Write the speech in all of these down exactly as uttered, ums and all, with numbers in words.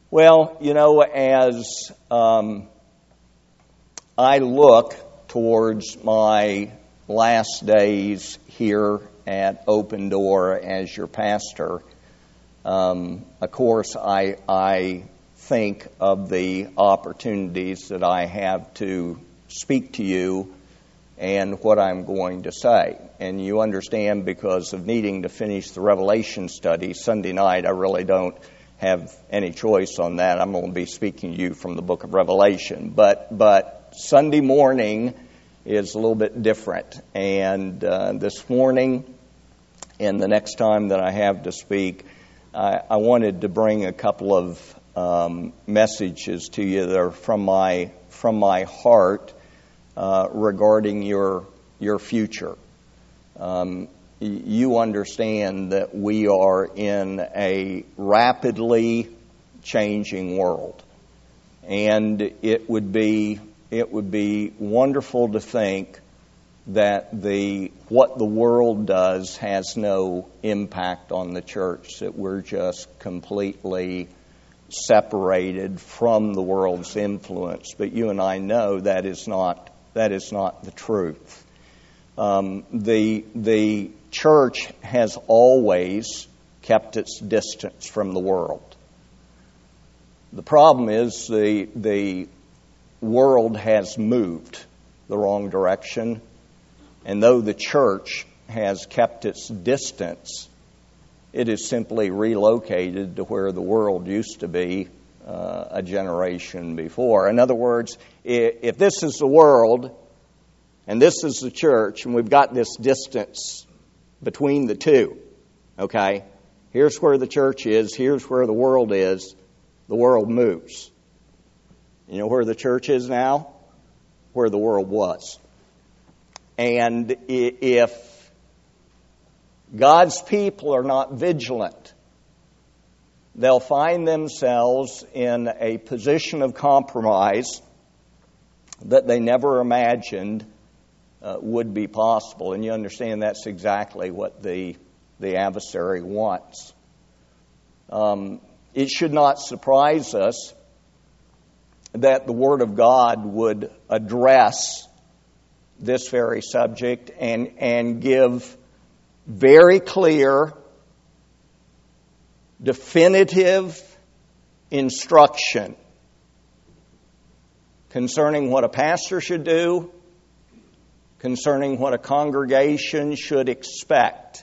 Well, you know, as um, I look towards my last days here at Open Door as your pastor, um, of course, I, I think of the opportunities that I have to speak to you and what I'm going to say. And you understand, because of needing to finish the Revelation study Sunday night, I really don't have any choice on that. I'm going to be speaking to you from the book of Revelation. But but Sunday morning is a little bit different. And uh, this morning and the next time that I have to speak, I, I wanted to bring a couple of um, messages to you that are from my from my heart uh, regarding your your future. Um, You understand that we are in a rapidly changing world, and it would be it would be wonderful to think that the what the world does has no impact on the church, that we're just completely separated from the world's influence. But you and I know that is not that is not the truth. Um, the the church has always kept its distance from the world. The problem is the the world has moved the wrong direction, and though the church has kept its distance, it is simply relocated to where the world used to be uh, a generation before. In other words, if this is the world and this is the church, and we've got this distance between the two, okay? Here's where the church is, here's where the world is. The world moves. You know where the church is now? Where the world was. And if God's people are not vigilant, they'll find themselves in a position of compromise that they never imagined Uh, would be possible. And you understand that's exactly what the the adversary wants. Um, it should not surprise us that the Word of God would address this very subject and, and give very clear, definitive instruction concerning what a pastor should do, concerning what a congregation should expect.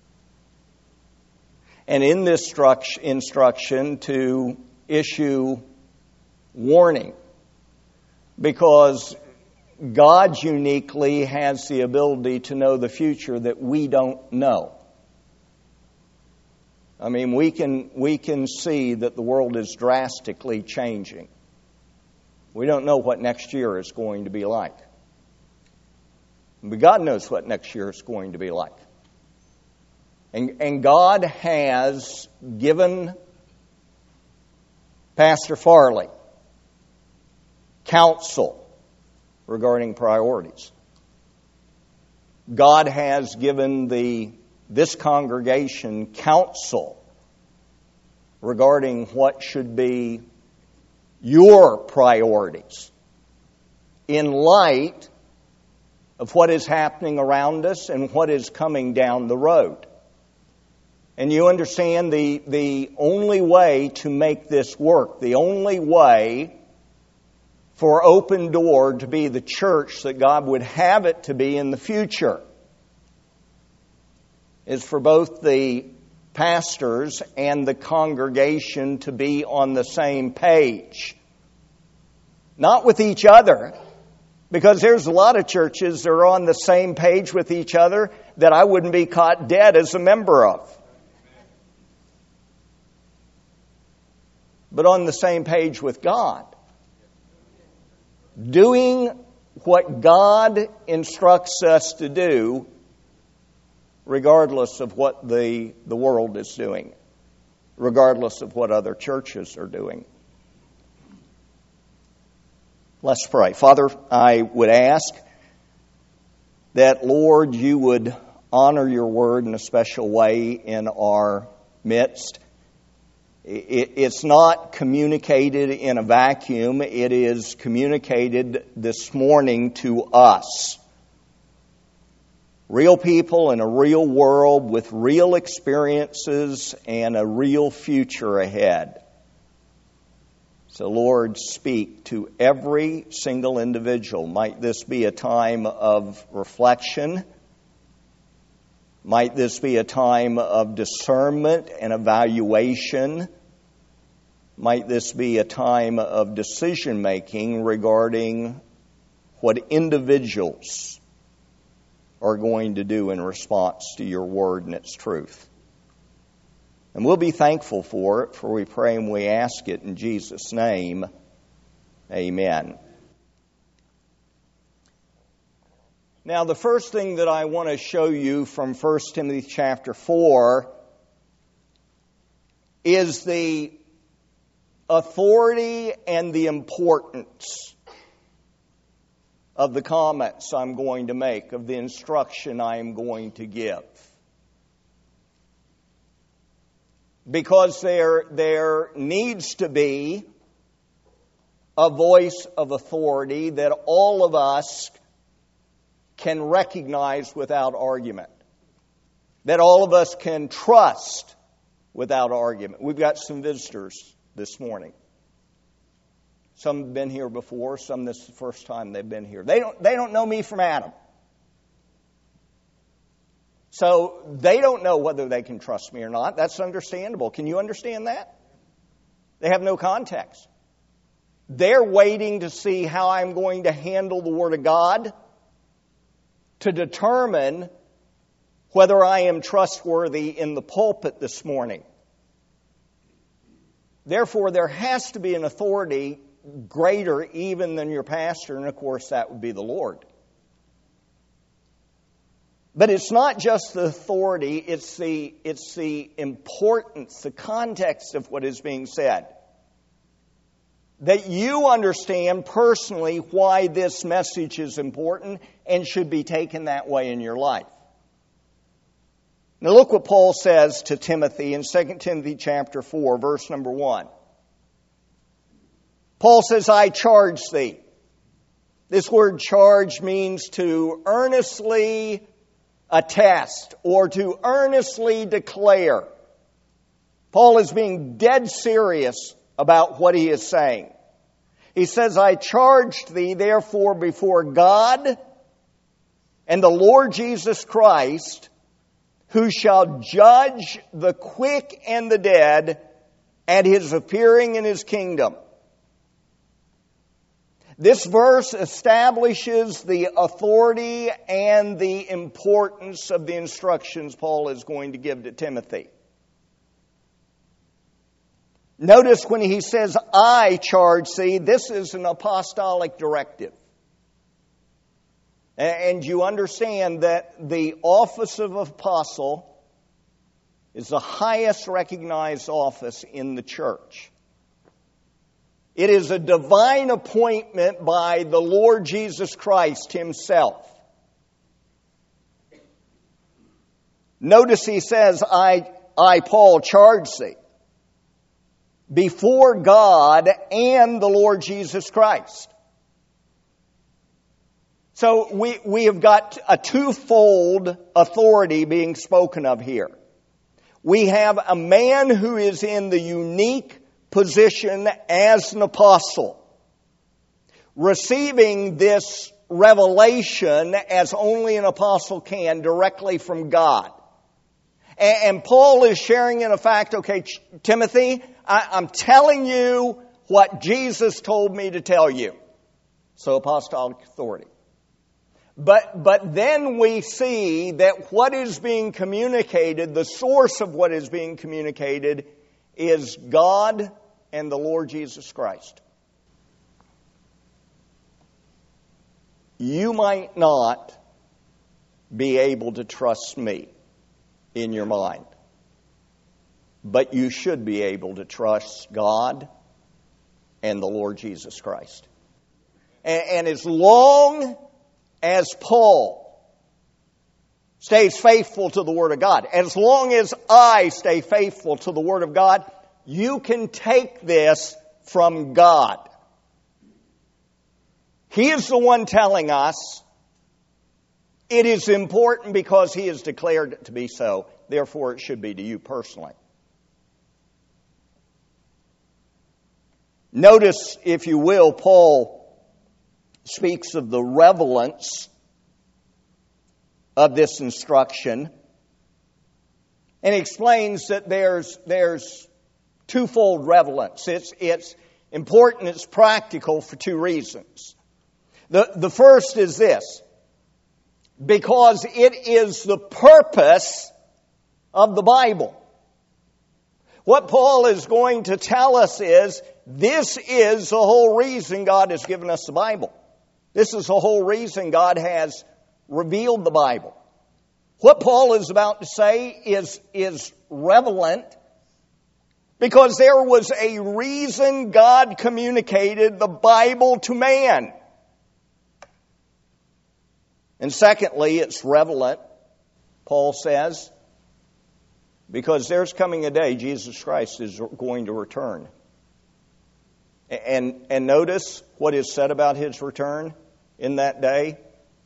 And in this instruction to issue warning, because God uniquely has the ability to know the future that we don't know. I mean, we can we can see that the world is drastically changing. We don't know what next year is going to be like. But God knows what next year is going to be like. And, and God has given Pastor Farley counsel regarding priorities. God has given the this congregation counsel regarding what should be your priorities in light of what is happening around us and what is coming down the road. And you understand the, the only way to make this work, the only way for Open Door to be the church that God would have it to be in the future, is for both the pastors and the congregation to be on the same page. Not with each other, because there's a lot of churches that are on the same page with each other that I wouldn't be caught dead as a member of. But on the same page with God. Doing what God instructs us to do, regardless of what the, the world is doing, regardless of what other churches are doing. Let's pray. Father, I would ask that, Lord, you would honor your word in a special way in our midst. It's not communicated in a vacuum. It is communicated this morning to us. Real people in a real world with real experiences and a real future ahead. So, Lord, speak to every single individual. Might this be a time of reflection? Might this be a time of discernment and evaluation? Might this be a time of decision-making regarding what individuals are going to do in response to your word and its truth? And we'll be thankful for it, for we pray and we ask it in Jesus' name. Amen. Now, the first thing that I want to show you from First Timothy chapter four is the authority and the importance of the comments I'm going to make, of the instruction I am going to give. Because there, there needs to be a voice of authority that all of us can recognize without argument. That all of us can trust without argument. We've got some visitors this morning. Some have been here before, some this is the first time they've been here. They don't, they don't know me from Adam. So they don't know whether they can trust me or not. That's understandable. Can you understand that? They have no context. They're waiting to see how I'm going to handle the Word of God to determine whether I am trustworthy in the pulpit this morning. Therefore, there has to be an authority greater even than your pastor, and of course that would be the Lord. But it's not just the authority, it's the, it's the importance, the context of what is being said. That you understand personally why this message is important and should be taken that way in your life. Now look what Paul says to Timothy in Second Timothy chapter four, verse number one. Paul says, I charge thee. This word charge means to earnestly attest or to earnestly declare. Paul is being dead serious about what he is saying. He says, I charged thee therefore before God and the Lord Jesus Christ, who shall judge the quick and the dead at his appearing in his kingdom. This verse establishes the authority and the importance of the instructions Paul is going to give to Timothy. Notice when he says, I charge thee, this is an apostolic directive. And you understand that the office of apostle is the highest recognized office in the church. It is a divine appointment by the Lord Jesus Christ himself. Notice he says, I, I, Paul, charge thee before God and the Lord Jesus Christ. So we, we have got a twofold authority being spoken of here. We have a man who is in the unique position as an apostle, receiving this revelation as only an apostle can directly from God. And, and Paul is sharing in a fact, okay, Timothy, I, I'm telling you what Jesus told me to tell you. So apostolic authority. But, but then we see that what is being communicated, the source of what is being communicated, is God and the Lord Jesus Christ. You might not be able to trust me in your mind, but you should be able to trust God and the Lord Jesus Christ. And, and as long as Paul stays faithful to the Word of God, as long as I stay faithful to the Word of God, you can take this from God. He is the one telling us. It is important because He has declared it to be so. Therefore, it should be to you personally. Notice, if you will, Paul speaks of the relevance of this instruction. And he explains that there's, there's twofold relevance. It's, it's important, it's practical for two reasons. The, the first is this: because it is the purpose of the Bible. What Paul is going to tell us is, this is the whole reason God has given us the Bible. This is the whole reason God has revealed the Bible. What Paul is about to say is, is relevant because there was a reason God communicated the Bible to man. And secondly, it's relevant, Paul says, because there's coming a day Jesus Christ is going to return. And, and notice what is said about His return in that day.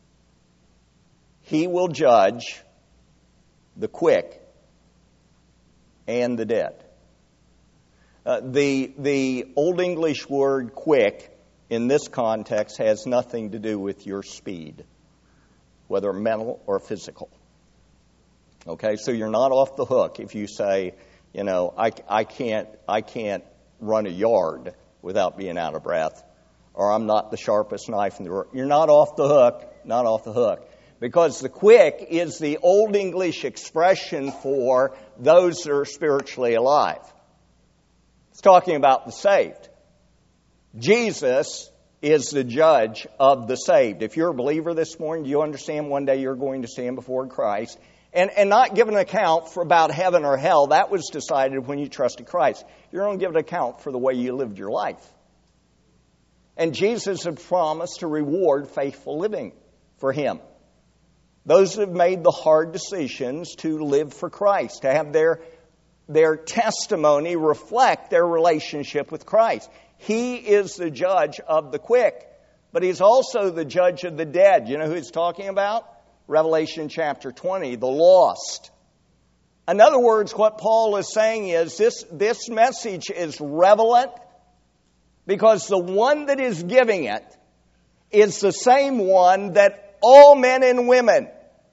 He will judge the quick and the dead. Uh, the, the Old English word quick in this context has nothing to do with your speed, whether mental or physical. Okay, so you're not off the hook if you say, you know, I, I can't I can't run a yard without being out of breath, or I'm not the sharpest knife in the world. You're not off the hook, not off the hook. Because the quick is the Old English expression for those that are spiritually alive. It's talking about the saved. Jesus is the judge of the saved. If you're a believer this morning, do you understand one day you're going to stand before Christ and, and not give an account for about heaven or hell? That was decided when you trusted Christ. You're going to give an account for the way you lived your life. And Jesus had promised to reward faithful living for Him. Those that have made the hard decisions to live for Christ, to have their, their testimony reflect their relationship with Christ. He is the judge of the quick, but He's also the judge of the dead. You know who He's talking about? Revelation chapter twenty, the lost. In other words, what Paul is saying is this, this message is relevant because the one that is giving it is the same one that all men and women,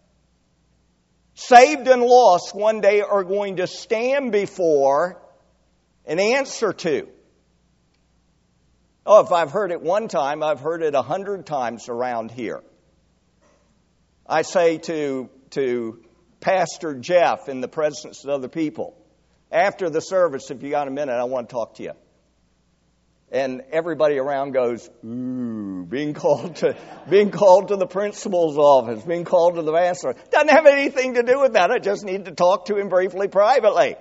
saved and lost, one day are going to stand before and answer to. Oh, if I've heard it one time, I've heard it a hundred times around here. I say to, to Pastor Jeff in the presence of other people, after the service, if you got a minute, I want to talk to you. And everybody around goes, ooh, being called to being called to the principal's office, being called to the master. Doesn't have anything to do with that. I just need to talk to him briefly, privately.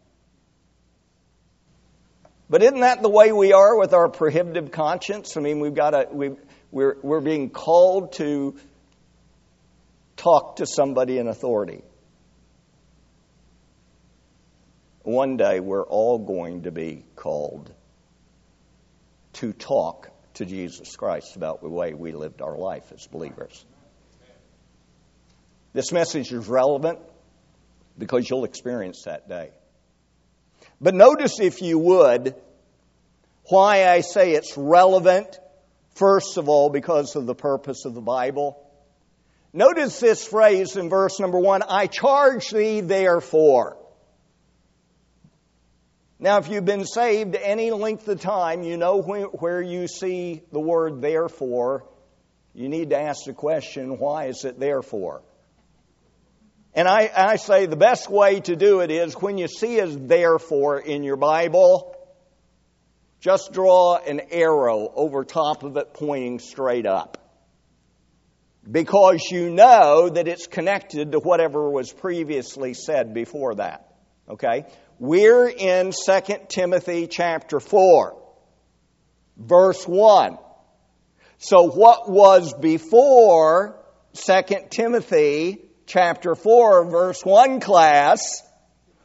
But isn't that the way we are with our prohibitive conscience? I mean, we've got to, we, we're, we're being called to talk to somebody in authority. One day we're all going to be called to talk to Jesus Christ about the way we lived our life as believers. This message is relevant because you'll experience that day. But notice, if you would, why I say it's relevant, first of all, because of the purpose of the Bible. Notice this phrase in verse number one, I charge thee therefore. Now, if you've been saved any length of time, you know where you see the word therefore. You need to ask the question, why is it therefore? And I, I say the best way to do it is when you see a therefore in your Bible, just draw an arrow over top of it pointing straight up. Because you know that it's connected to whatever was previously said before that. Okay? We're in Second Timothy chapter four, verse one. So what was before Second Timothy chapter four, verse one, class,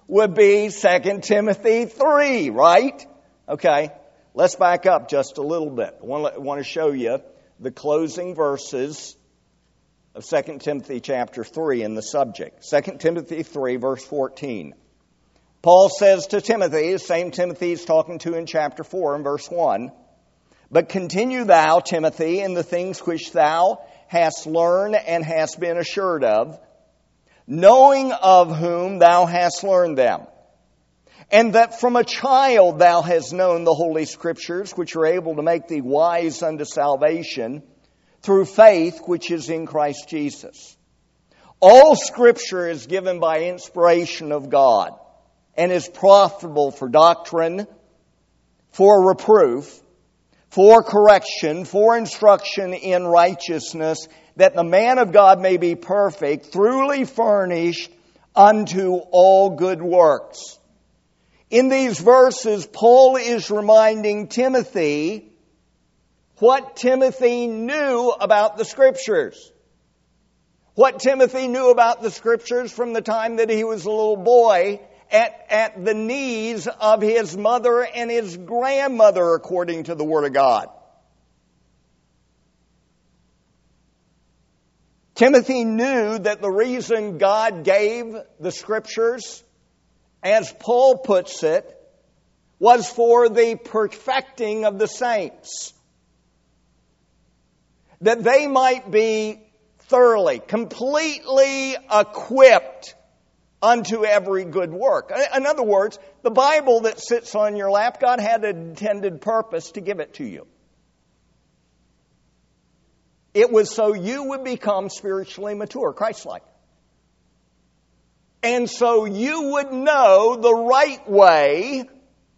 would be Second Timothy three, right? Okay, let's back up just a little bit. I want to, want to show you the closing verses of Second Timothy chapter three in the subject. Second Timothy three, verse fourteen. Paul says to Timothy, the same Timothy he's talking to in chapter four and verse one, "But continue thou, Timothy, in the things which thou hast learned and hast been assured of, knowing of whom thou hast learned them, and that from a child thou hast known the Holy Scriptures, which are able to make thee wise unto salvation through faith which is in Christ Jesus. All Scripture is given by inspiration of God, and is profitable for doctrine, for reproof, for correction, for instruction in righteousness, that the man of God may be perfect, truly furnished unto all good works." In these verses, Paul is reminding Timothy what Timothy knew about the Scriptures. What Timothy knew about the Scriptures from the time that he was a little boy at, at the knees of his mother and his grandmother, according to the Word of God. Timothy knew that the reason God gave the Scriptures, as Paul puts it, was for the perfecting of the saints. That they might be thoroughly, completely equipped unto every good work. In other words, the Bible that sits on your lap, God had an intended purpose to give it to you. It was so you would become spiritually mature, Christ-like. And so you would know the right way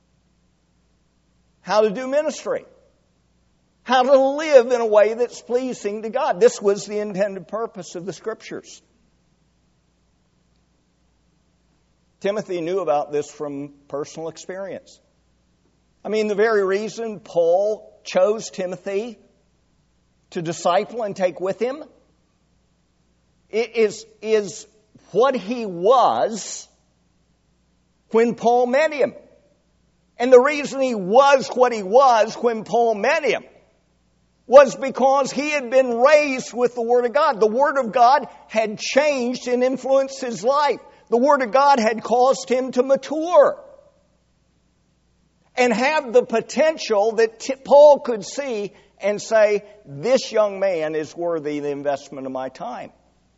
how to do ministry. How to live in a way that's pleasing to God. This was the intended purpose of the Scriptures. Timothy knew about this from personal experience. I mean, the very reason Paul chose Timothy to disciple and take with him is, is what he was when Paul met him. And the reason he was what he was when Paul met him was because he had been raised with the Word of God. The Word of God had changed and influenced his life. The Word of God had caused him to mature and have the potential that T- Paul could see and say, this young man is worthy the investment of my time.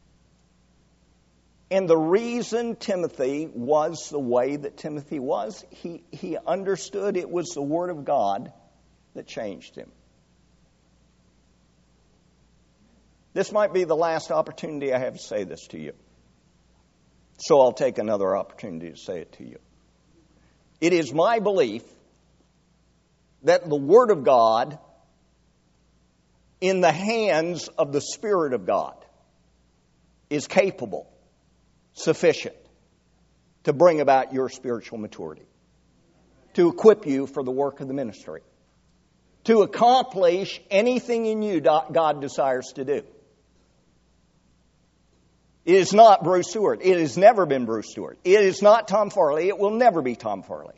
And the reason Timothy was the way that Timothy was, he, he understood it was the Word of God that changed him. This might be the last opportunity I have to say this to you. So I'll take another opportunity to say it to you. It is my belief that the Word of God, in the hands of the Spirit of God, is capable, sufficient, to bring about your spiritual maturity, to equip you for the work of the ministry, to accomplish anything in you God desires to do. It is not Bruce Stewart. It has never been Bruce Stewart. It is not Tom Farley. It will never be Tom Farley.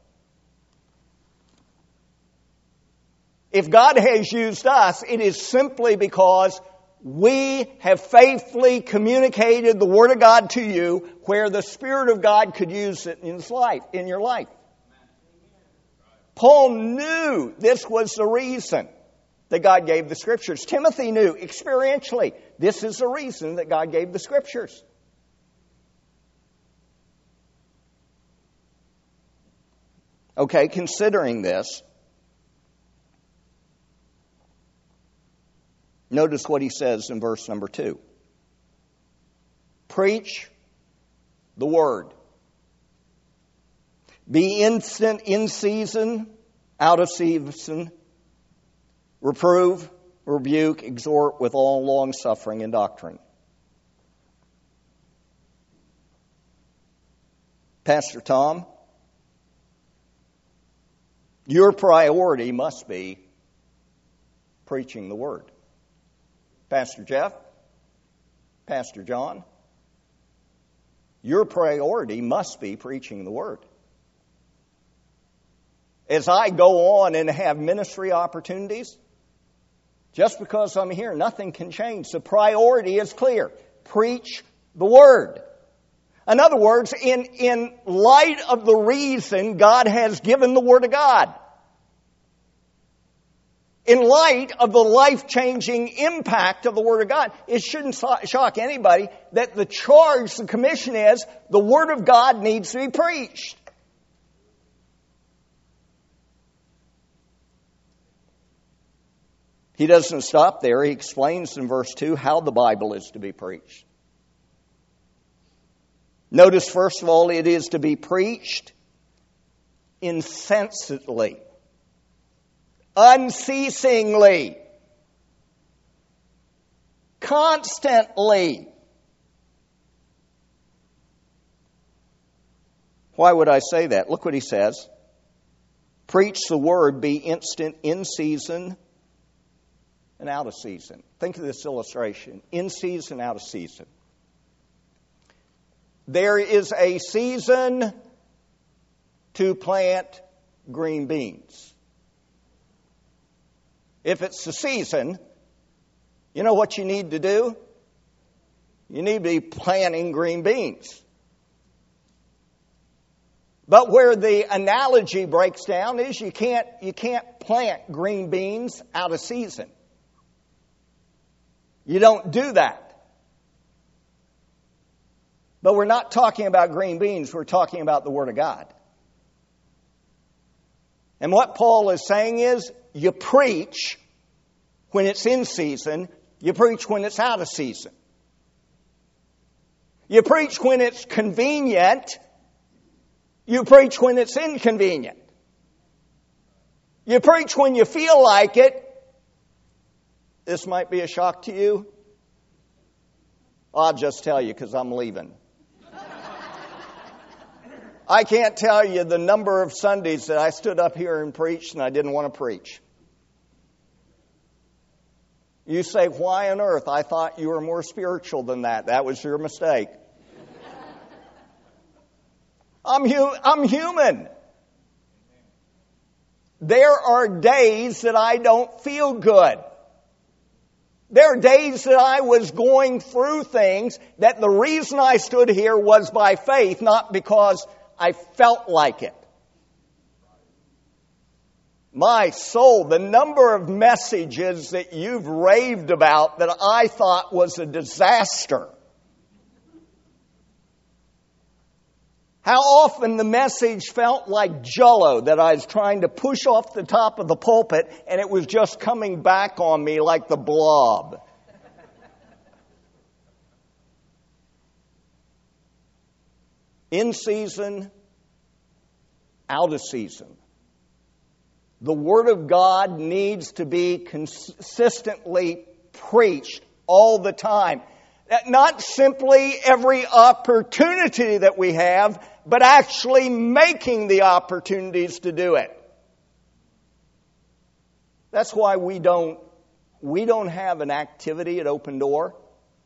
If God has used us, it is simply because we have faithfully communicated the Word of God to you where the Spirit of God could use it in his life, in your life. Paul knew this was the reason that God gave the Scriptures. Timothy knew experientially this is the reason that God gave the Scriptures. Okay, considering this, notice what he says in verse number two. Preach the Word. Be instant in season, out of season. Reprove, rebuke, exhort with all long suffering and doctrine. Pastor Tom, your priority must be preaching the Word. Pastor Jeff, Pastor John, your priority must be preaching the Word. As I go on and have ministry opportunities, just because I'm here, nothing can change. The priority is clear. Preach the Word. In other words, in, in light of the reason God has given the Word of God, in light of the life-changing impact of the Word of God, it shouldn't shock anybody that the charge, the commission is, the Word of God needs to be preached. He doesn't stop there. He explains in verse two how the Bible is to be preached. Notice, first of all, it is to be preached incessantly, unceasingly, constantly. Why would I say that? Look what he says. Preach the word, be instant, in season and out of season. Think of this illustration. In season, out of season. There is a season to plant green beans. If it's the season, you know what you need to do? You need to be planting green beans. But where the analogy breaks down is you can't, you can't plant green beans out of season. You don't do that. But we're not talking about green beans, we're talking about the Word of God. And what Paul is saying is, you preach when it's in season, you preach when it's out of season. You preach when it's convenient, you preach when it's inconvenient. You preach when you feel like it. This might be a shock to you. I'll just tell you because I'm leaving. I can't tell you the number of Sundays that I stood up here and preached and I didn't want to preach. You say, why on earth? I thought you were more spiritual than that. That was your mistake. I'm, hu- I'm human. There are days that I don't feel good. There are days that I was going through things that the reason I stood here was by faith, not because I felt like it. My soul, the number of messages that you've raved about that I thought was a disaster. How often the message felt like Jell-O that I was trying to push off the top of the pulpit and it was just coming back on me like the blob. In season, out of season. The Word of God needs to be consistently preached all the time. Not simply every opportunity that we have, but actually making the opportunities to do it. That's why we don't, we don't have an activity at Open Door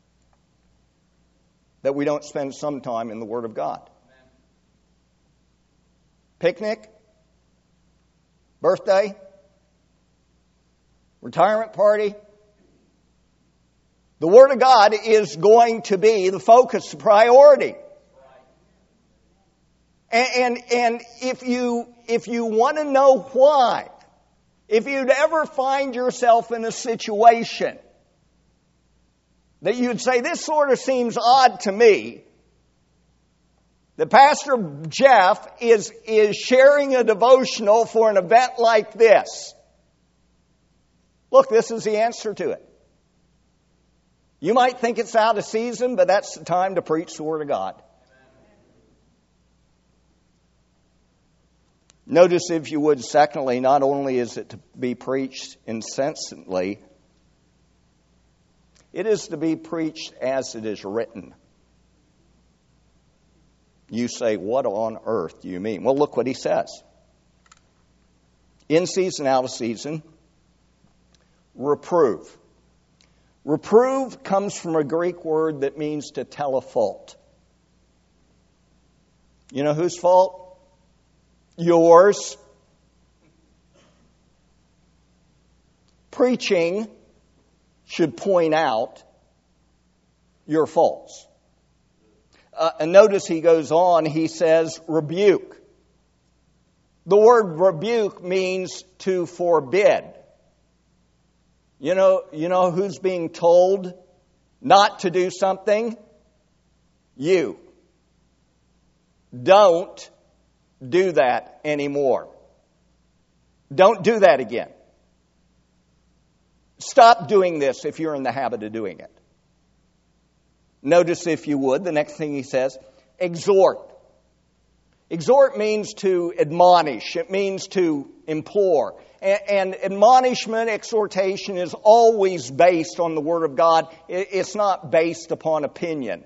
that we don't spend some time in the Word of God. Picnic, birthday, retirement party. The Word of God is going to be the focus, the priority. And, and, and if you, if you want to know why, if you'd ever find yourself in a situation that you'd say, this sort of seems odd to me, that Pastor Jeff is, is sharing a devotional for an event like this. Look, this is the answer to it. You might think it's out of season, but that's the time to preach the Word of God. Notice, if you would, secondly, not only is it to be preached incessantly, it is to be preached as it is written. You say, what on earth do you mean? Well, look what he says. In season, out of season, reprove. Reprove comes from a Greek word that means to tell a fault. You know whose fault? Yours. Preaching should point out your faults. Uh, and notice he goes on, he says, rebuke. The word rebuke means to forbid. You know, you know who's being told not to do something? You. Don't do that anymore. Don't do that again. Stop doing this if you're in the habit of doing it. Notice, if you would, the next thing he says, exhort. Exhort means to admonish. It means to implore. And admonishment, exhortation is always based on the Word of God. It's not based upon opinion.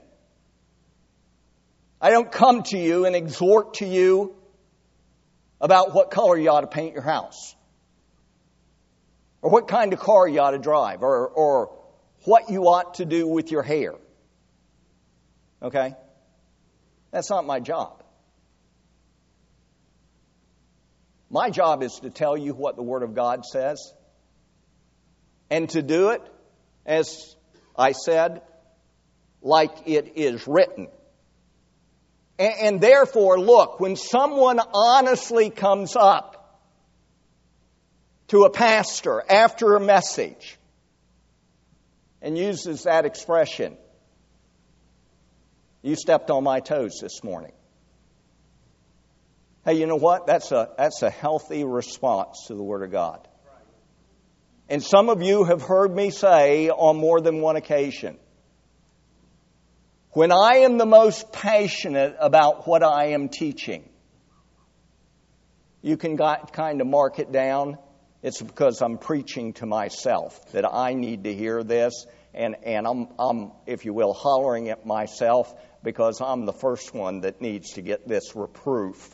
I don't come to you and exhort to you about what color you ought to paint your house, or what kind of car you ought to drive, or, or what you ought to do with your hair. Okay? That's not my job. My job is to tell you what the Word of God says, and to do it, as I said, like it is written. And, and therefore, look, when someone honestly comes up to a pastor after a message and uses that expression, you stepped on my toes this morning. Hey, you know what? That's a that's a healthy response to the Word of God. And some of you have heard me say on more than one occasion, when I am the most passionate about what I am teaching, you can kind of mark it down. It's because I'm preaching to myself, that I need to hear this, and, and I'm, I'm, if you will, hollering at myself because I'm the first one that needs to get this reproof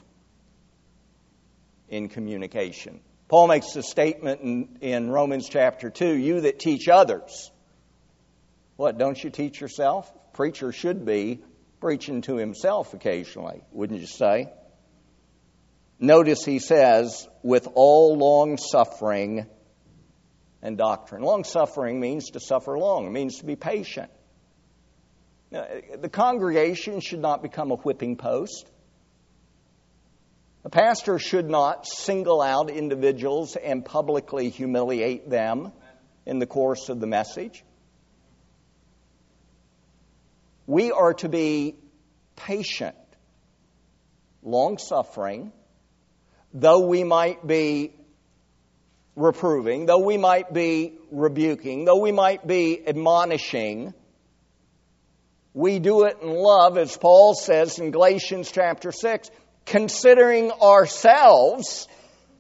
in communication. Paul makes a statement in, in Romans chapter two, you that teach others. What, don't you teach yourself? Preacher should be preaching to himself occasionally, wouldn't you say? Notice he says, with all long suffering and doctrine. Long suffering means to suffer long. It means to be patient. Now, the congregation should not become a whipping post. A pastor should not single out individuals and publicly humiliate them in the course of the message. We are to be patient, long-suffering, though we might be reproving, though we might be rebuking, though we might be admonishing. We do it in love, as Paul says in Galatians chapter six, considering ourselves,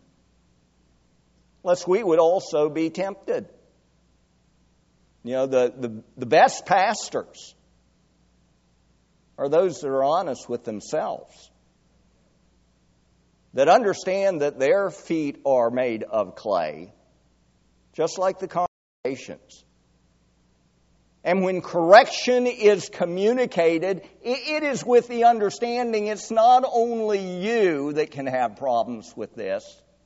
lest we would also be tempted. You know, the, the, the best pastors are those that are honest with themselves, that understand that their feet are made of clay, just like the congregations. And when correction is communicated, it is with the understanding it's not only you that can have problems with this.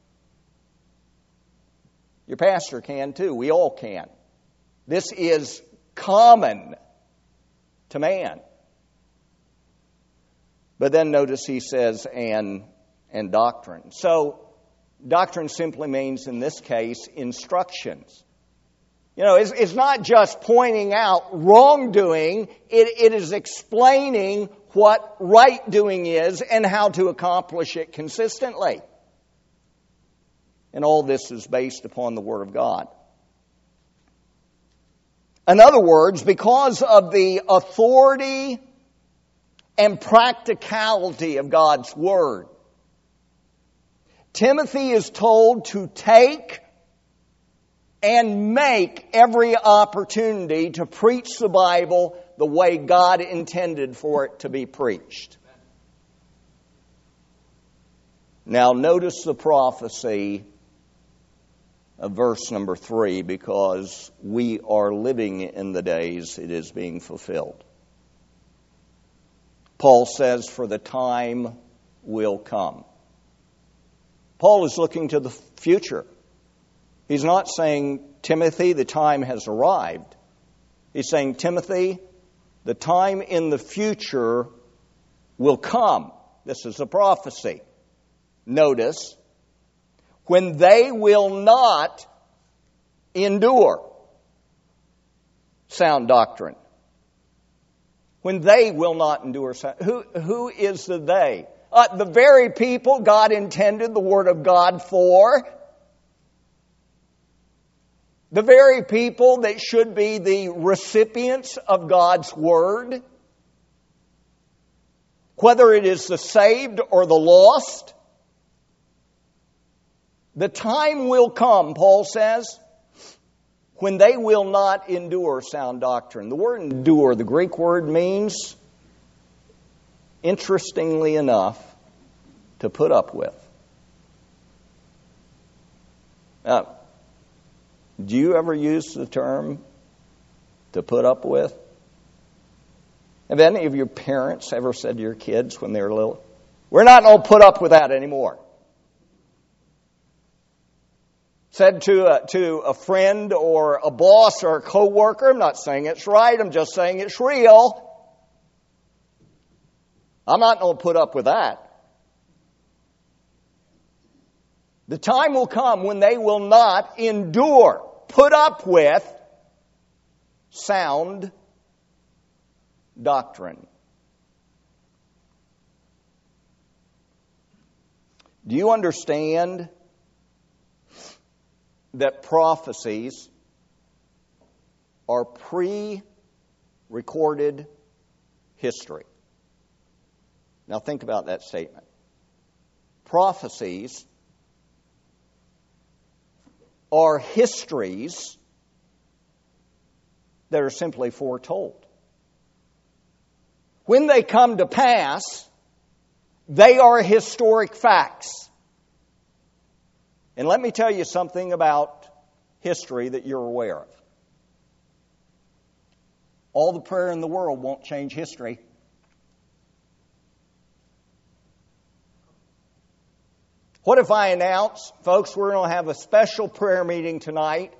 Your pastor can too. We all can. This is common to man. But then notice he says, and, and doctrine. So, doctrine simply means, in this case, instructions. You know, it's, it's not just pointing out wrongdoing. It, it is explaining what right doing is and how to accomplish it consistently. And all this is based upon the Word of God. In other words, because of the authority and practicality of God's Word, Timothy is told to take and make every opportunity to preach the Bible the way God intended for it to be preached. Now notice the prophecy of verse number three, because we are living in the days it is being fulfilled. Paul says, for the time will come. Paul is looking to the future. He's not saying, Timothy, the time has arrived. He's saying, Timothy, the time in the future will come. This is a prophecy. Notice, when they will not endure sound doctrine. When they will not endure sound. Who, who is the they? Uh, the very people God intended the Word of God for. The very people that should be the recipients of God's Word. Whether it is the saved or the lost. The time will come, Paul says, when they will not endure sound doctrine. The word endure, the Greek word means, interestingly enough, to put up with. Now, do you ever use the term to put up with? Have any of your parents ever said to your kids when they were little, we're not going to put up with that anymore? Said to a, to a friend or a boss or a coworker, I'm not saying it's right, I'm just saying it's real. I'm not going to put up with that. The time will come when they will not endure, put up with sound doctrine. Do you understand that prophecies are pre-recorded history? Now think about that statement. Prophecies are histories that are simply foretold. When they come to pass, they are historic facts. And let me tell you something about history that you're aware of. All the prayer in the world won't change history. What if I announce, folks, we're going to have a special prayer meeting tonight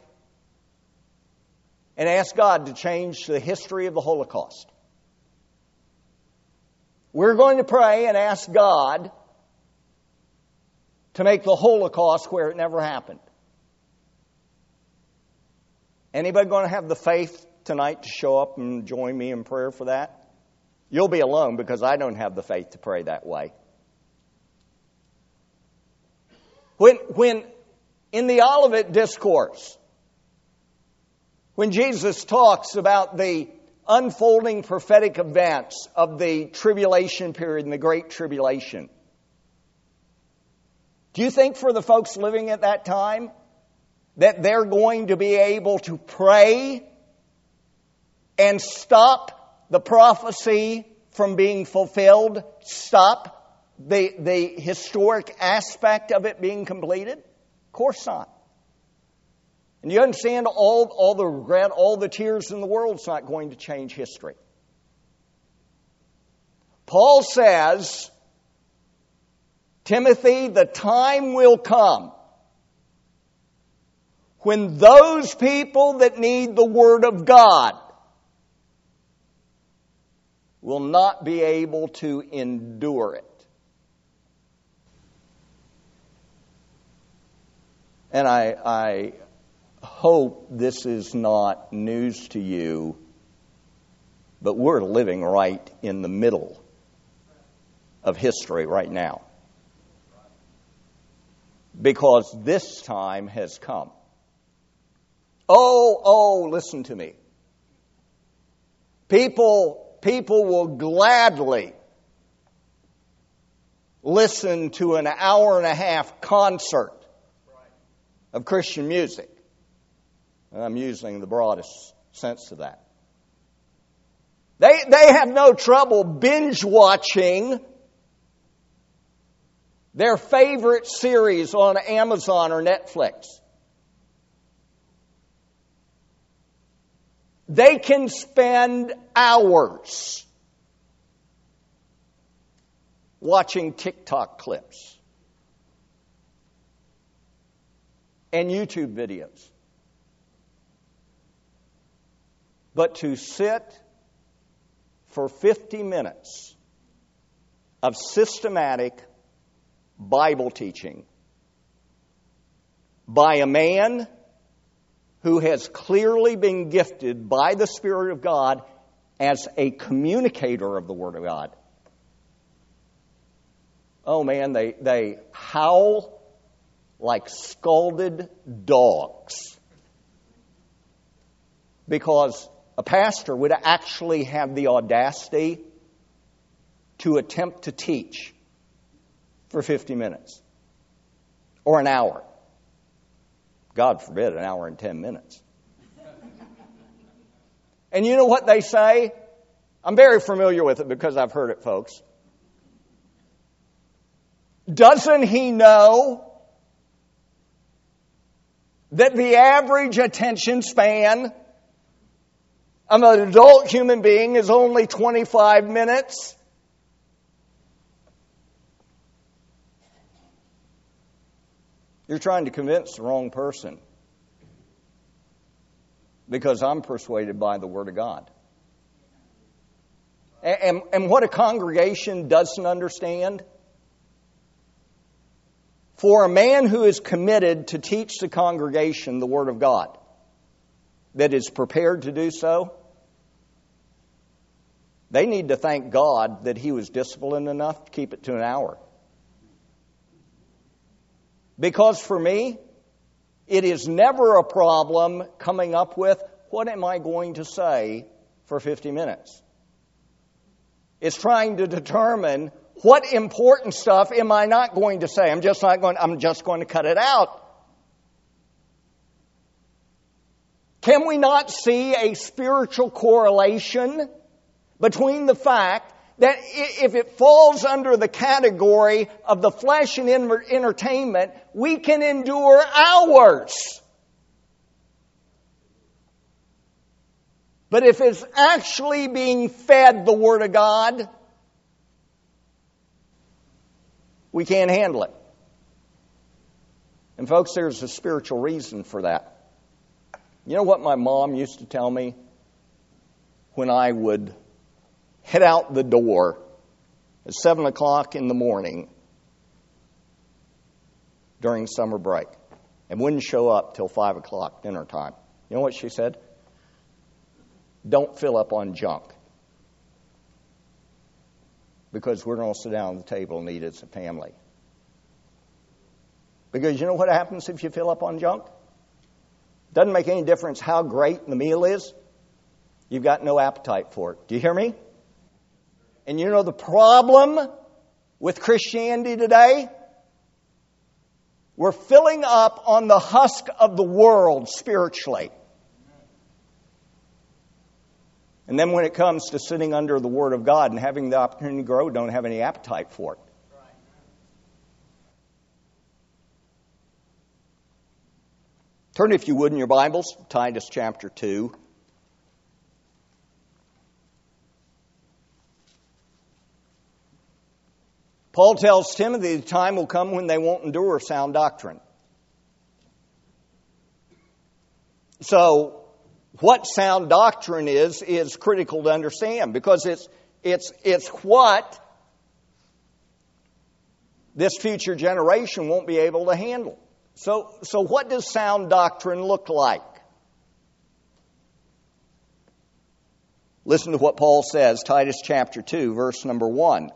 and ask God to change the history of the Holocaust? We're going to pray and ask God to make the Holocaust where it never happened. Anybody going to have the faith tonight to show up and join me in prayer for that? You'll be alone because I don't have the faith to pray that way. When, when in the Olivet Discourse, when Jesus talks about the unfolding prophetic events of the tribulation period and the Great Tribulation, do you think for the folks living at that time that they're going to be able to pray and stop the prophecy from being fulfilled? Stop the, the historic aspect of it being completed? Of course not. And you understand all, all the regret, all the tears in the world is not going to change history. Paul says, Timothy, the time will come when those people that need the Word of God will not be able to endure it. And I, I hope this is not news to you, but we're living right in the middle of history right now. Because this time has come. Oh, oh, listen to me. People, people will gladly listen to an hour and a half concert of Christian music. And I'm using the broadest sense of that. They, they have no trouble binge watching their favorite series on Amazon or Netflix. They can spend hours watching TikTok clips and YouTube videos. But to sit for fifty minutes of systematic Bible teaching by a man who has clearly been gifted by the Spirit of God as a communicator of the Word of God. Oh man, they, they howl like scalded dogs because a pastor would actually have the audacity to attempt to teach for fifty minutes or an hour. God forbid, an hour and ten minutes. And you know what they say? I'm very familiar with it because I've heard it, folks. Doesn't he know that the average attention span of an adult human being is only twenty-five minutes? You're trying to convince the wrong person, because I'm persuaded by the Word of God. And, and what a congregation doesn't understand, for a man who is committed to teach the congregation the Word of God, that is prepared to do so, they need to thank God that he was disciplined enough to keep it to an hour. Because for me, it is never a problem coming up with, what am I going to say for fifty minutes? It's trying to determine, what important stuff am I not going to say? I'm just not going, I'm just going to cut it out. Can we not see a spiritual correlation between the fact that if it falls under the category of the flesh and entertainment, we can endure hours. But if it's actually being fed the Word of God, we can't handle it. And folks, there's a spiritual reason for that. You know what my mom used to tell me when I would head out the door at seven o'clock in the morning during summer break and wouldn't show up till five o'clock dinner time? You know what she said? Don't fill up on junk, because we're going to sit down at the table and eat as a family. Because you know what happens if you fill up on junk? Doesn't make any difference how great the meal is. You've got no appetite for it. Do you hear me? And you know the problem with Christianity today? We're filling up on the husk of the world spiritually. And then when it comes to sitting under the Word of God and having the opportunity to grow, don't have any appetite for it. Turn, if you would, in your Bibles, Titus chapter two. Paul tells Timothy the time will come when they won't endure sound doctrine. So, what sound doctrine is, is critical to understand, because it's, it's, it's what this future generation won't be able to handle. So, so what does sound doctrine look like? Listen to what Paul says, Titus chapter two, verse number one.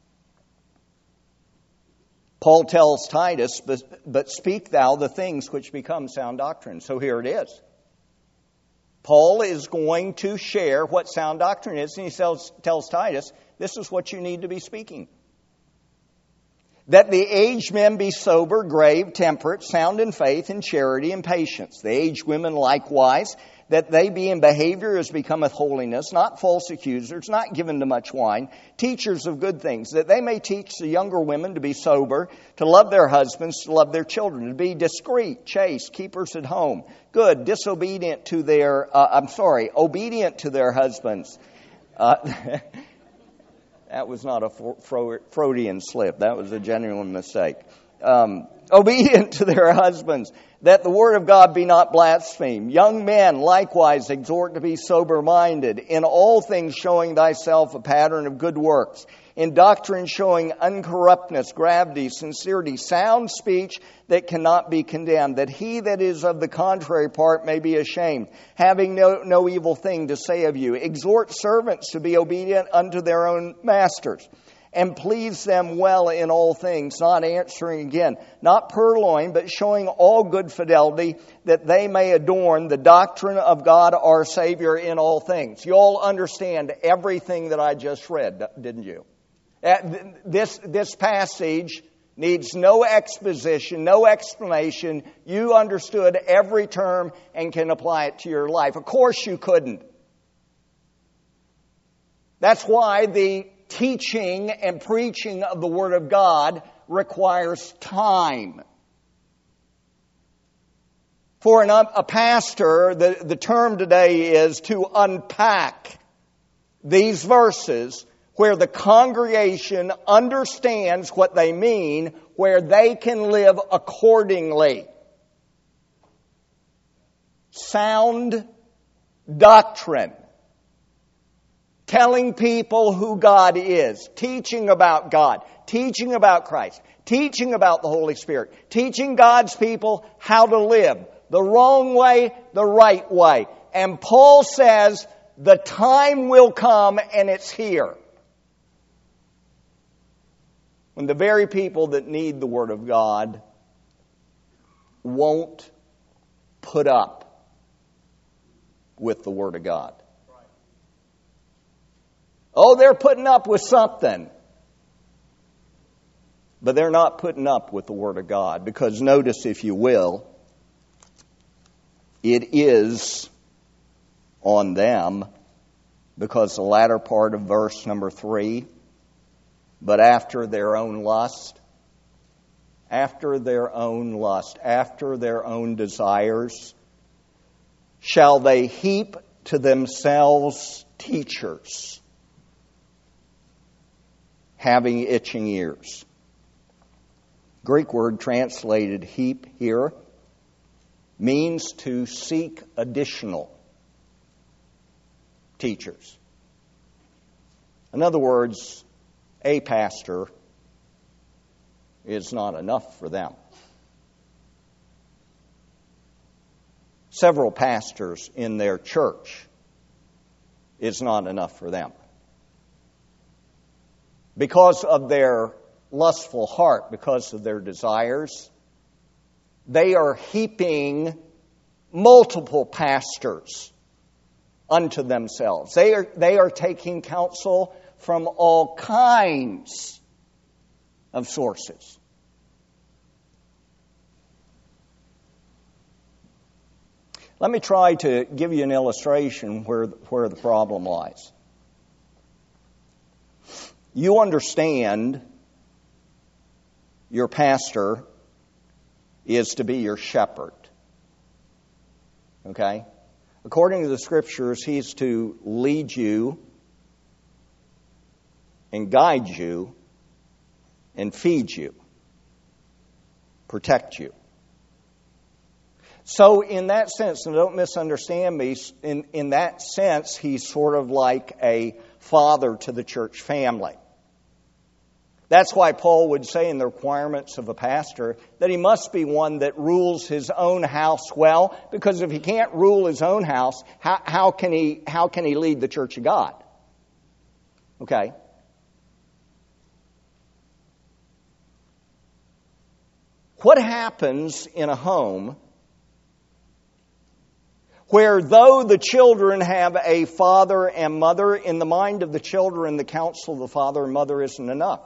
Paul tells Titus, but, but speak thou the things which become sound doctrine. So here it is. Paul is going to share what sound doctrine is, and he tells, tells Titus, this is what you need to be speaking. That the aged men be sober, grave, temperate, sound in faith, in charity, and patience. The aged women likewise, that they be in behavior as becometh holiness, not false accusers, not given to much wine, teachers of good things, that they may teach the younger women to be sober, to love their husbands, to love their children, to be discreet, chaste, keepers at home, good, disobedient to their, uh, I'm sorry, obedient to their husbands. Uh, That was not a Freudian slip. That was a genuine mistake. Um, obedient to their husbands, that the word of God be not blasphemed. Young men likewise exhort to be sober-minded, in all things showing thyself a pattern of good works, in doctrine showing uncorruptness, gravity, sincerity, sound speech that cannot be condemned, that he that is of the contrary part may be ashamed, having no, no evil thing to say of you. Exhort servants to be obedient unto their own masters, and please them well in all things, not answering again, not purloined, but showing all good fidelity, that they may adorn the doctrine of God our Savior in all things. You all understand everything that I just read, didn't you? This, this passage needs no exposition, no explanation. You understood every term and can apply it to your life. Of course you couldn't. That's why the teaching and preaching of the Word of God requires time. For an, a pastor, the, the term today is to unpack these verses where the congregation understands what they mean, where they can live accordingly. Sound doctrine. Telling people who God is. Teaching about God. Teaching about Christ. Teaching about the Holy Spirit. Teaching God's people how to live. The wrong way, the right way. And Paul says, the time will come and it's here, when the very people that need the Word of God won't put up with the Word of God. Oh, they're putting up with something. But they're not putting up with the Word of God. Because notice, if you will, it is on them, because the latter part of verse number three, but after their own lust, after their own lust, after their own desires, shall they heap to themselves teachers, having itching ears. Greek word translated heap here means to seek additional teachers. In other words, a pastor is not enough for them. Several pastors in their church is not enough for them. Because of their lustful heart, because of their desires, they are heaping multiple pastors unto themselves. They are, they are taking counsel from all kinds of sources. Let me try to give you an illustration where, where the problem lies. You understand your pastor is to be your shepherd. Okay? According to the Scriptures, he's to lead you and guide you and feed you, protect you. So in that sense, and don't misunderstand me, in, in that sense, he's sort of like a father to the church family. That's why Paul would say in the requirements of a pastor that he must be one that rules his own house well, because if he can't rule his own house, how, how can he, how can he lead the church of God? Okay? What happens in a home where, though the children have a father and mother, in the mind of the children, the counsel of the father and mother isn't enough?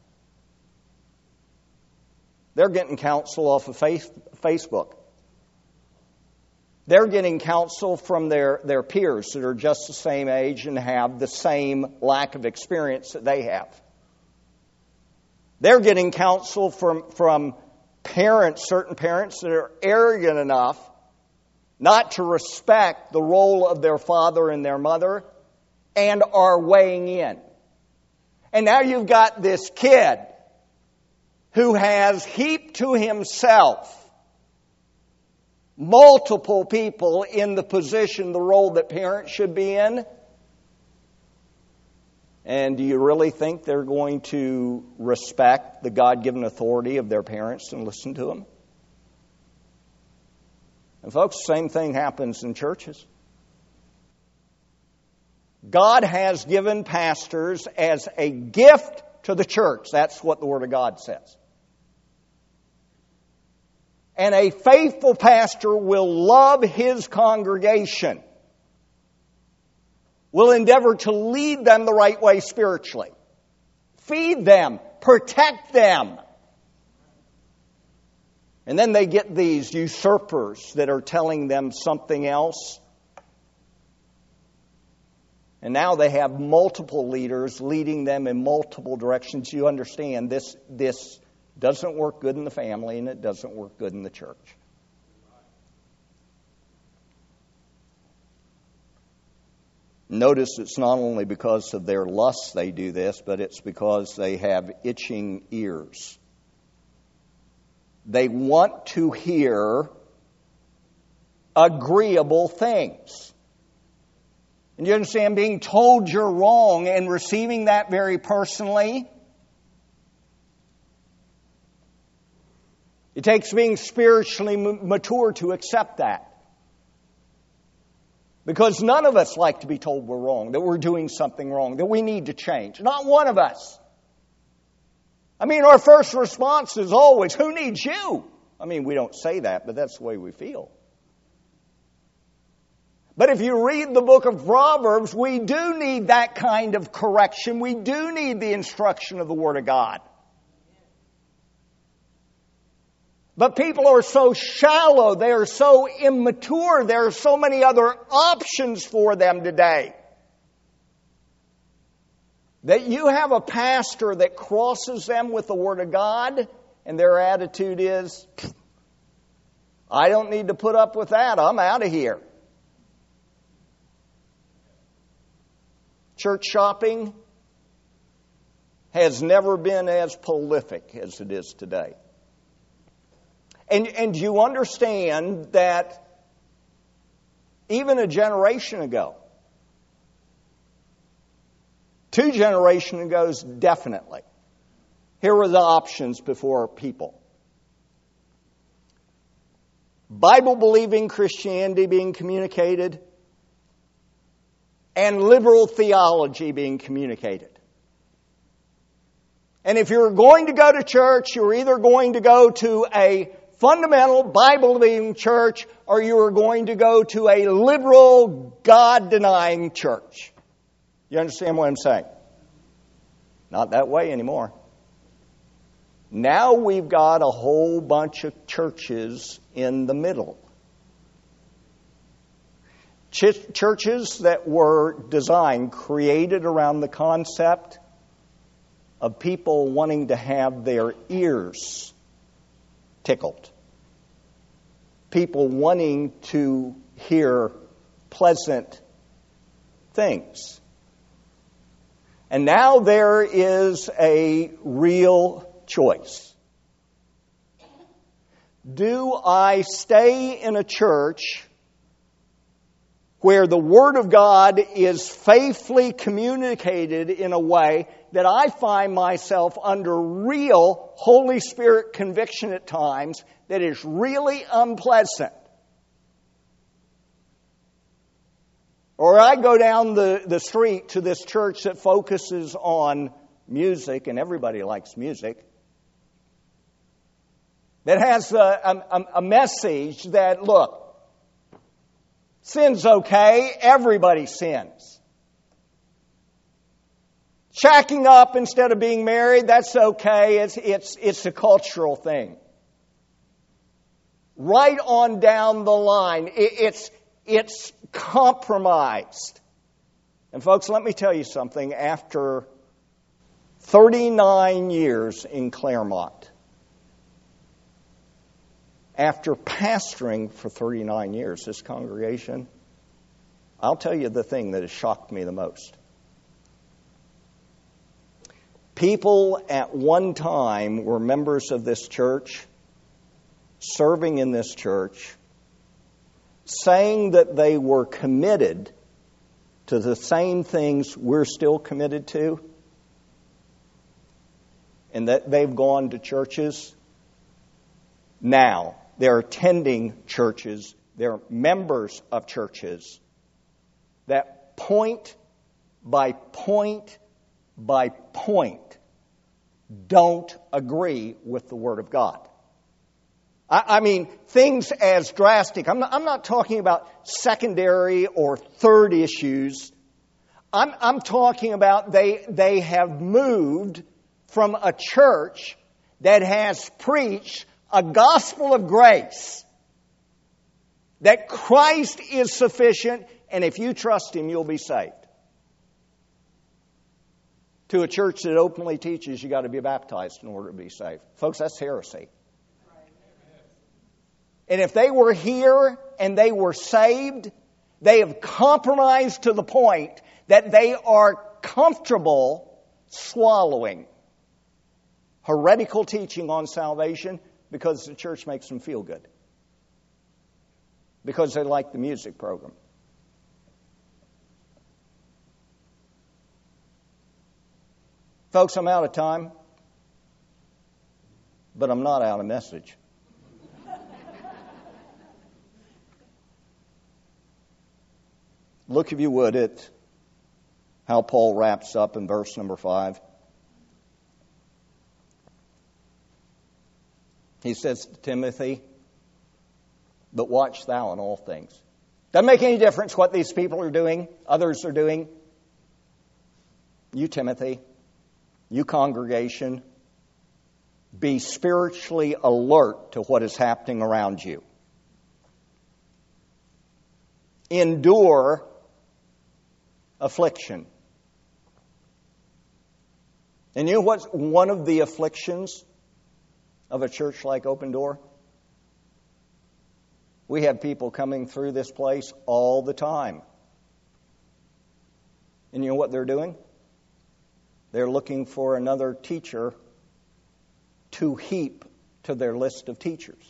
They're getting counsel off of Facebook. They're getting counsel from their, their peers that are just the same age and have the same lack of experience that they have. They're getting counsel from, from parents, certain parents that are arrogant enough not to respect the role of their father and their mother and are weighing in. And now you've got this kid who has heaped to himself multiple people in the position, the role that parents should be in. And do you really think they're going to respect the God-given authority of their parents and listen to them? And folks, the same thing happens in churches. God has given pastors as a gift to the church. That's what the Word of God says. And a faithful pastor will love his congregation, will endeavor to lead them the right way spiritually, feed them, protect them. And then they get these usurpers that are telling them something else. And now they have multiple leaders leading them in multiple directions. You understand this, this doesn't work good in the family, and it doesn't work good in the church. Notice it's not only because of their lusts they do this, but it's because they have itching ears. They want to hear agreeable things. And you understand, being told you're wrong and receiving that very personally, it takes being spiritually mature to accept that. Because none of us like to be told we're wrong, that we're doing something wrong, that we need to change. Not one of us. I mean, our first response is always, who needs you? I mean, we don't say that, but that's the way we feel. But if you read the book of Proverbs, we do need that kind of correction. We do need the instruction of the Word of God. But people are so shallow, they are so immature, there are so many other options for them today, that you have a pastor that crosses them with the Word of God, and their attitude is, I don't need to put up with that, I'm out of here. Church shopping has never been as prolific as it is today. And, and you understand that even a generation ago, two generations ago, definitely, here were the options before people. Bible-believing Christianity being communicated, and liberal theology being communicated. And if you're going to go to church, you're either going to go to a fundamental Bible-believing church, or you are going to go to a liberal, God-denying church. You understand what I'm saying? Not that way anymore. Now we've got a whole bunch of churches in the middle. Ch- churches that were designed, created around the concept of people wanting to have their ears tickled. People wanting to hear pleasant things. And now there is a real choice. Do I stay in a church where the Word of God is faithfully communicated in a way that I find myself under real Holy Spirit conviction at times that is really unpleasant? Or I go down the, the street to this church that focuses on music, and everybody likes music, that has a, a, a message that, look, sin's okay, everybody sins. Shacking up instead of being married, that's okay, it's, it's, it's a cultural thing. Right on down the line, it, it's, it's compromised. And folks, let me tell you something. After thirty-nine years in Claremont, after pastoring for thirty-nine years, this congregation, I'll tell you the thing that has shocked me the most. People at one time were members of this church, serving in this church, saying that they were committed to the same things we're still committed to, and that they've gone to churches. Now, they're attending churches, they're members of churches that point by point by point don't agree with the Word of God. I, I mean, things as drastic. I'm not, I'm not talking about secondary or third issues. I'm, I'm talking about they, they have moved from a church that has preached a gospel of grace, that Christ is sufficient, and if you trust Him, you'll be saved, to a church that openly teaches you got to be baptized in order to be saved. Folks, that's heresy. And if they were here and they were saved, they have compromised to the point that they are comfortable swallowing heretical teaching on salvation because the church makes them feel good, because they like the music program. Folks, I'm out of time, but I'm not out of message. Look, if you would, at how Paul wraps up in verse number five. He says to Timothy, "But watch thou in all things." Doesn't make any difference what these people are doing, others are doing. You, Timothy, you, congregation, be spiritually alert to what is happening around you. Endure affliction. And you know what's one of the afflictions of a church like Open Door? We have people coming through this place all the time. And you know what they're doing? They're looking for another teacher to heap to their list of teachers.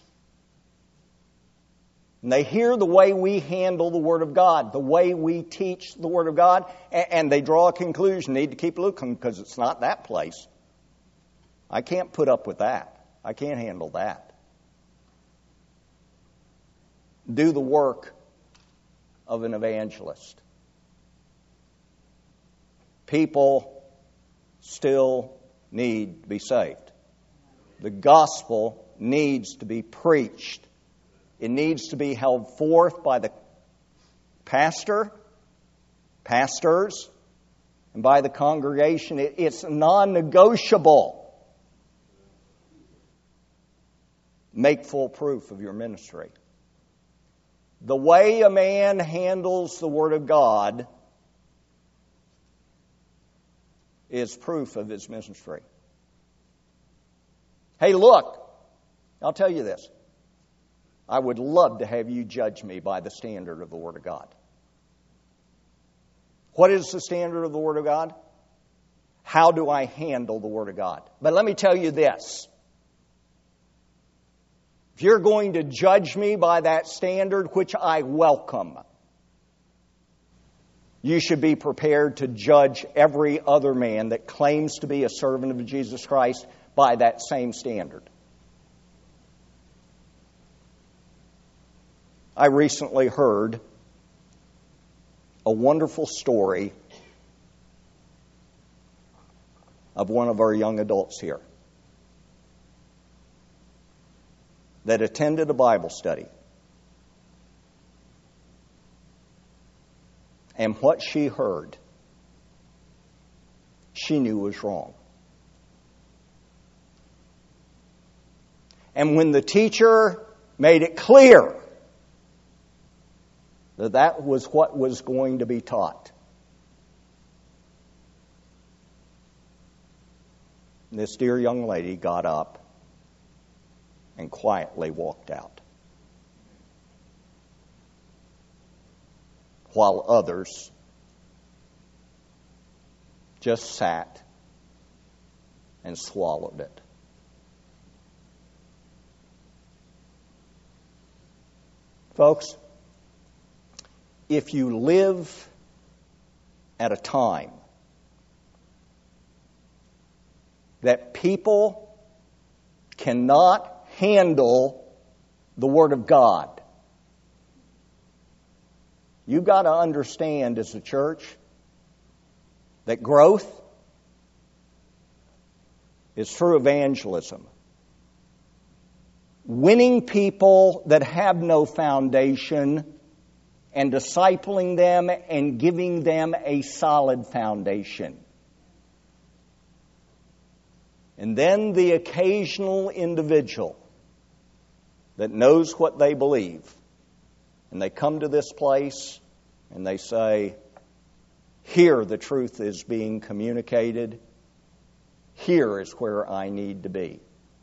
And they hear the way we handle the Word of God, the way we teach the Word of God, and they draw a conclusion. Need to keep looking because it's not that place. I can't put up with that. I can't handle that. Do the work of an evangelist. People still need to be saved. The gospel needs to be preached. It needs to be held forth by the pastor, pastors, and by the congregation. It, it's non-negotiable. Make full proof of your ministry. The way a man handles the Word of God is proof of his ministry. Hey, look, I'll tell you this. I would love to have you judge me by the standard of the Word of God. What is the standard of the Word of God? How do I handle the Word of God? But let me tell you this. If you're going to judge me by that standard, which I welcome, you should be prepared to judge every other man that claims to be a servant of Jesus Christ by that same standard. I recently heard a wonderful story of one of our young adults here that attended a Bible study. And what she heard, she knew was wrong. And when the teacher made it clear that that was what was going to be taught, this dear young lady got up and quietly walked out, while others just sat and swallowed it. Folks, if you live at a time that people cannot handle the Word of God, you've got to understand as a church that growth is through evangelism. Winning people that have no foundation and discipling them and giving them a solid foundation. And then the occasional individual that knows what they believe, and they come to this place and they say, here the truth is being communicated, here is where I need to be.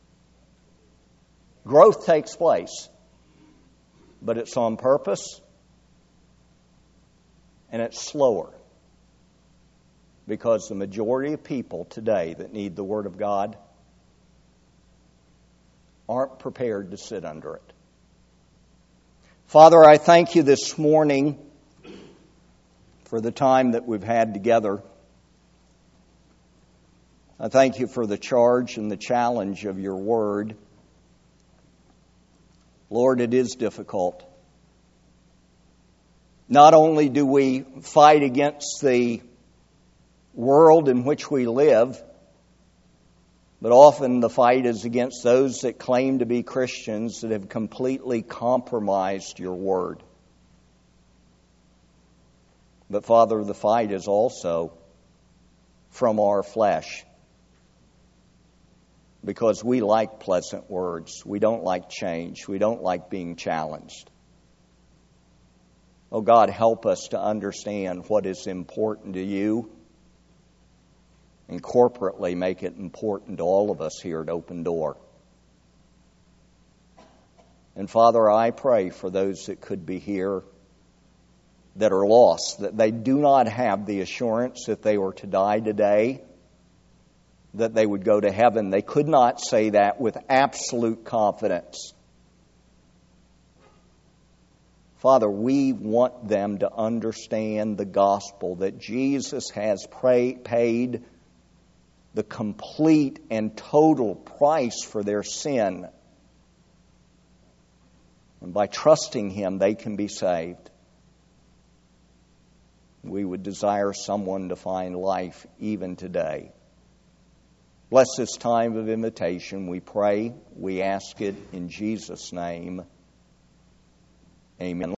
Growth takes place, but it's on purpose, and it's slower, because the majority of people today that need the Word of God aren't prepared to sit under it. Father, I thank you this morning for the time that we've had together. I thank you for the charge and the challenge of your Word. Lord, it is difficult. Not only do we fight against the world in which we live, but often the fight is against those that claim to be Christians that have completely compromised your Word. But Father, the fight is also from our flesh, because we like pleasant words. We don't like change. We don't like being challenged. Oh God, help us to understand what is important to you, and corporately make it important to all of us here at Open Door. And Father, I pray for those that could be here that are lost, that they do not have the assurance if they were to die today, that they would go to heaven. They could not say that with absolute confidence. Father, we want them to understand the gospel, that Jesus has pray, paid the complete and total price for their sin. And by trusting Him, they can be saved. We would desire someone to find life even today. Bless this time of invitation, we pray. We ask it in Jesus' name. Amen.